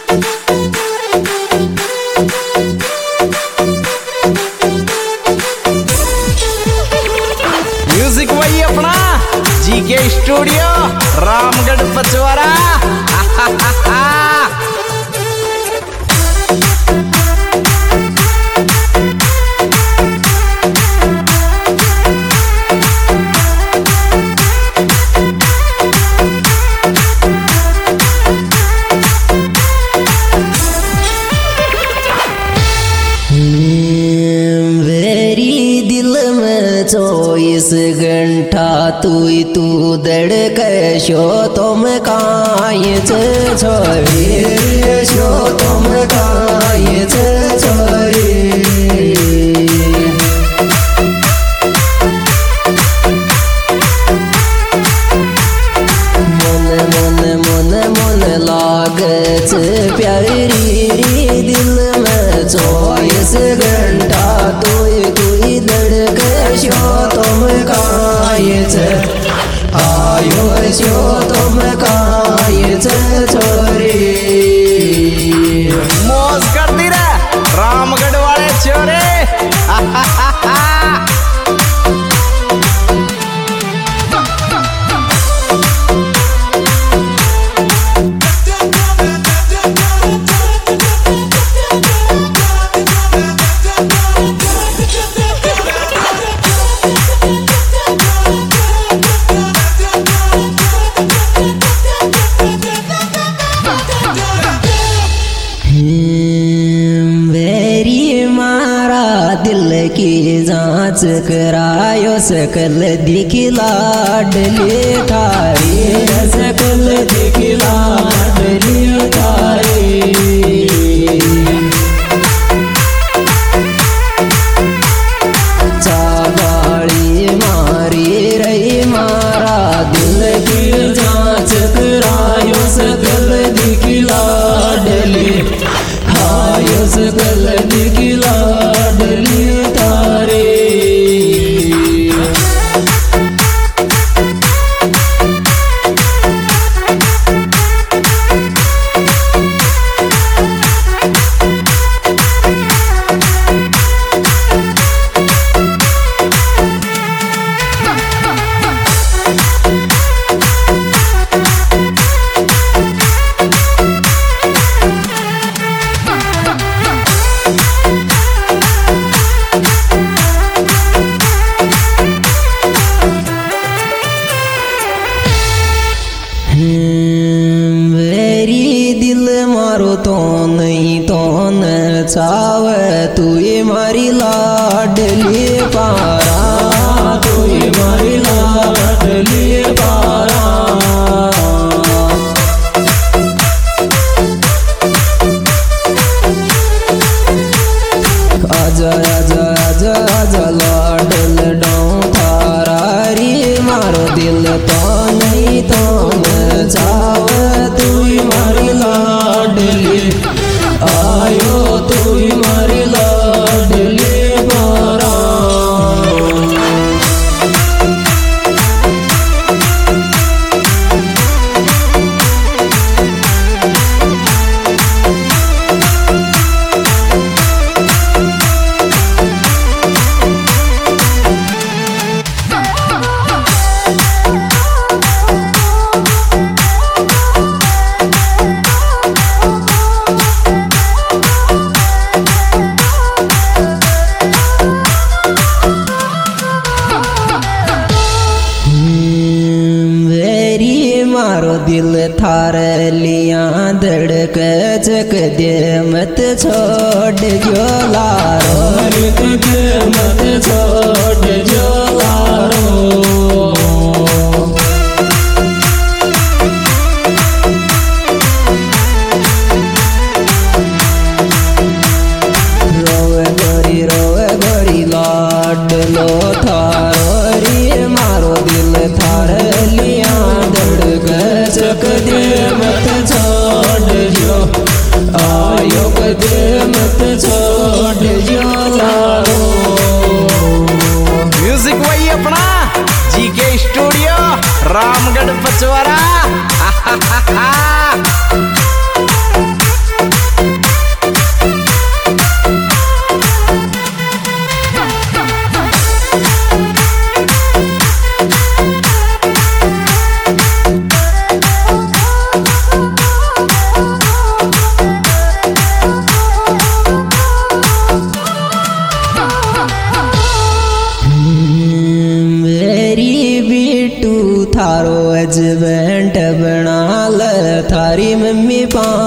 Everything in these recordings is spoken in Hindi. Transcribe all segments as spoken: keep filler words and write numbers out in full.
म्यूजिक वही अपना जीके स्टूडियो रामगढ़ पचवारा। चौबीस घंटा तू तू धड़क शो तुम काये छोरी शो तुम काये छोरी मन मन मन मन लागत प्यारी दिल में चौबीस घंटा तू तू धड़क शो तुम काये आयो शो तुम काये छोरी मौज करती रे रामगढ़ वाले छोरे। की जांच करायो सकल दिखला डले थारी सकल दिखला डले थारी चाबाड़ी मारी रही मारा दिल की जांच करायो सकल दिखला डले हायो सकल दिखला डले तारे तो नहीं तो न चाव तू मारी लाडली पारा तू मारी लाडली पारा आजा आजा आजा आजा लाडल डाऊं थारा री मारो दिल तो नहीं तो न चाव तू मारी लाडली आयो तू मारी लाडली पारा मारो दिल थार लिया धड़क चक दे मत छोड़ जो लारो मत छोड़ जो लारो रोवे गोरी रोवे गोरी लाड लो थारो रे मारो दिल थार लिया चक दे मत छोड़ जो आयो दे मत छोड़ जो लारो। म्यूजिक वही अपना जीके स्टूडियो।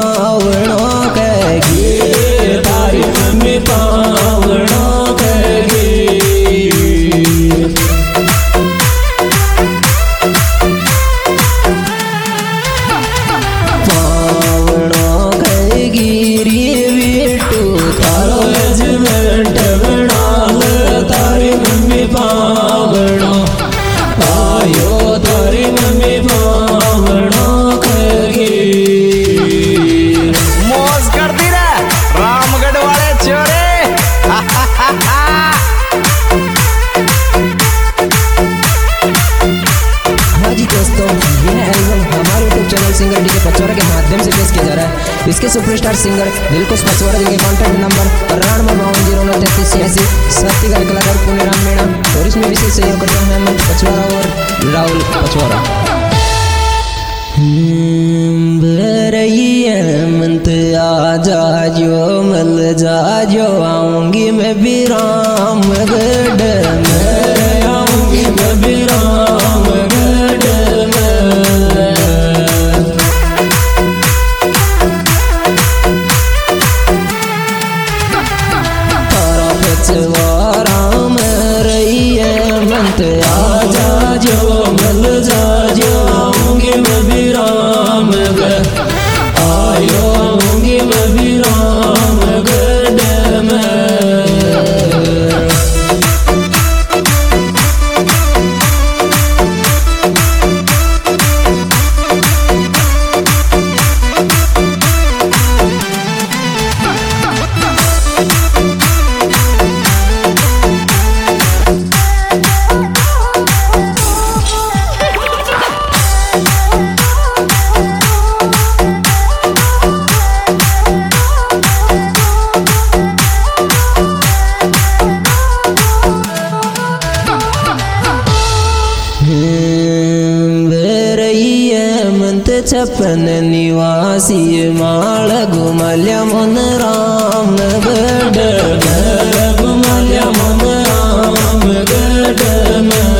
पावणो कहेगी तारी मम्मी पावणो कहेगी पावणो कहेगी रे बेटू तारो जजमेंट बनाल तारी मम्मी पावणो आयो तारी मम्मी पावणो कहेगी मौज करती रे रामगढ़ वाले छोरे। हाँ जी दोस्तों, यह एल्बम हमारे YouTube channel singer DJ Pachwara के माध्यम से पेश किया जा रहा है। इसके सुपरस्टार सिंगर दिलकुश पचवारा जिनके कॉन्टैक्ट नंबर तिरानवे बावन जीरो नौ तैतीस छियासी, सत्यकाल कलाकार पुणे राम मीणा, और इसमें विशेष सहयोग करते हैं हेमंत पचवारा और राहुल पचवारा। हेमंत आ जाजो मल जाजो आऊंगी मैं भी रामगढ़ में, आऊंगी मैं भी रामगढ़ में। तारा पचवारा में रही हेमंत आ जाजो मल जाजो आऊंगी मैं भी रामगढ़, आयो आऊंगी मैं भी रामगढ़ में। छप्पन निवासी माल घुमल्या मन रामगढ़ में, घुमल्या मन रामगढ़ में।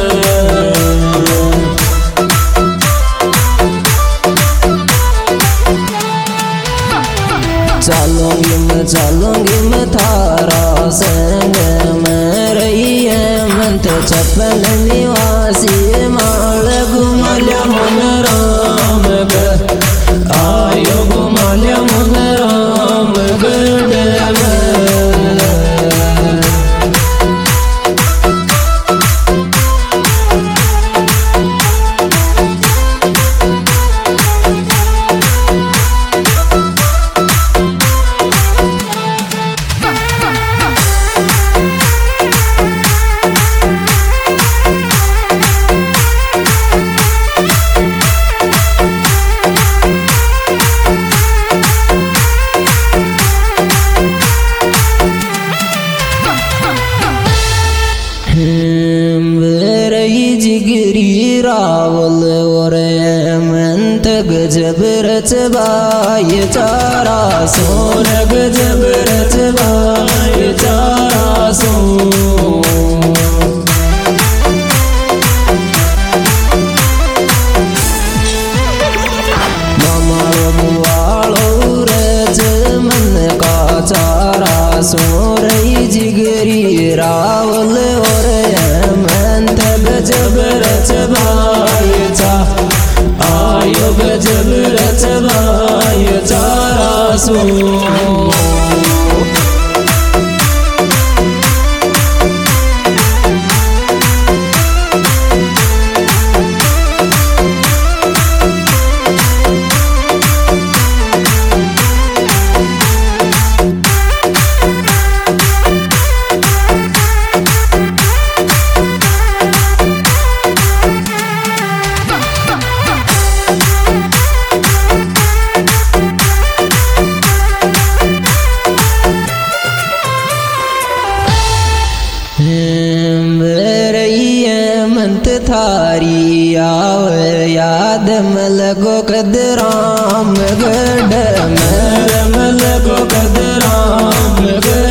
चलूंगी मैं चलूंगी मैं थारा संग में रही हेमंत छप्पन निवासी माल घुमल्या मन रामगढ़, आयो घुमल्या मन रामगढ़ में। जिगरी रावल और हेमंत गजब रचबाय चारा सोर गजब रचबाय चारा सो। मामारो बुआलो रज मन का चारा सोर जिगरी रावल और हेमंत गजब रचबाय चा, आयो गजब रचबाय चारा सो। थारी आव याद मलगो कद रामगढ़ में, मलगो कद रामगढ़